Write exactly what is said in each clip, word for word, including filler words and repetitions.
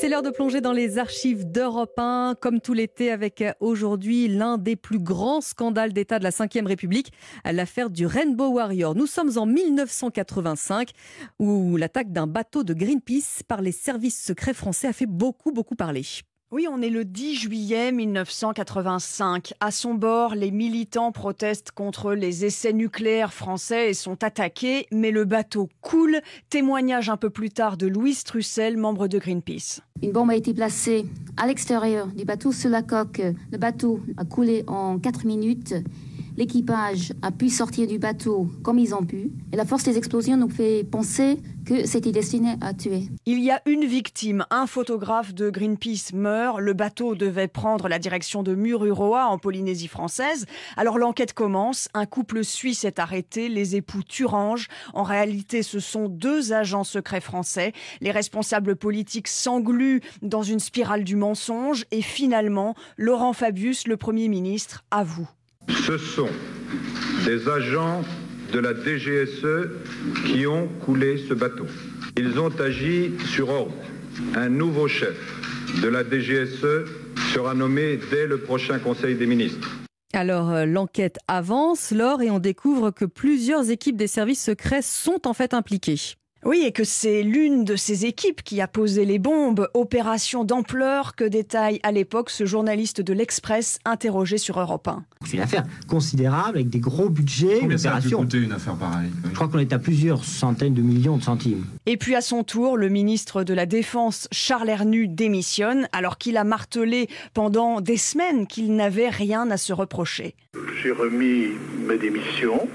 c'est l'heure de plonger dans les archives d'Europe un, comme tout l'été, avec aujourd'hui l'un des plus grands scandales d'État de la cinquième République, l'affaire du Rainbow Warrior. Nous sommes en mille neuf cent quatre-vingt-cinq, où l'attaque d'un bateau de Greenpeace par les services secrets français a fait beaucoup, beaucoup parler. Oui, on est le dix juillet mille neuf cent quatre-vingt-cinq. À son bord, les militants protestent contre les essais nucléaires français et sont attaqués, mais le bateau coule. Témoignage un peu plus tard de Louise Trussel, membre de Greenpeace. Une bombe a été placée à l'extérieur du bateau sur la coque. Le bateau a coulé en quatre minutes. L'équipage a pu sortir du bateau comme ils ont pu. Et la force des explosions nous fait penser que c'était destiné à tuer. Il y a une victime. Un photographe de Greenpeace meurt. Le bateau devait prendre la direction de Mururoa en Polynésie française. Alors l'enquête commence. Un couple suisse est arrêté, les époux Thurange. En réalité, ce sont deux agents secrets français. Les responsables politiques s'engluent dans une spirale du mensonge. Et finalement, Laurent Fabius, le Premier ministre, avoue. Ce sont des agents de la D G S E qui ont coulé ce bateau. Ils ont agi sur ordre. Un nouveau chef de la D G S E sera nommé dès le prochain Conseil des ministres. Alors, euh, l'enquête avance, Laure, et on découvre que plusieurs équipes des services secrets sont en fait impliquées. Oui, et que c'est l'une de ces équipes qui a posé les bombes. Opération d'ampleur que détaille à l'époque ce journaliste de l'Express interrogé sur Europe un. C'est une affaire considérable avec des gros budgets. Combien ça a pu opération. coûter une affaire pareille? Je crois qu'on est à plusieurs centaines de millions de centimes. Et puis à son tour, le ministre de la Défense, Charles Hernu, démissionne alors qu'il a martelé pendant des semaines qu'il n'avait rien à se reprocher. J'ai remis ma démission.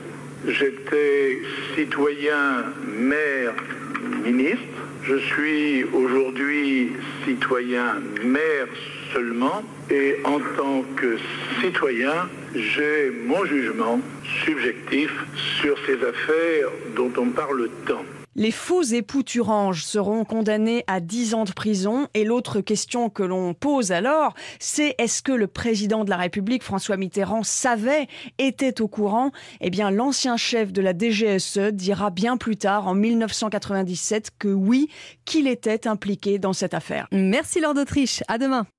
J'étais citoyen, maire, ministre. Je suis aujourd'hui citoyen, maire seulement. Et en tant que citoyen, j'ai mon jugement subjectif sur ces affaires dont on parle tant. Les faux époux Thurange seront condamnés à dix ans de prison. Et l'autre question que l'on pose alors, c'est est-ce que le président de la République, François Mitterrand, savait, était au courant? Eh bien, l'ancien chef de la D G S E dira bien plus tard, en mille neuf cent quatre-vingt-dix-sept, que oui, qu'il était impliqué dans cette affaire. Merci Laure d'Autriche, à demain.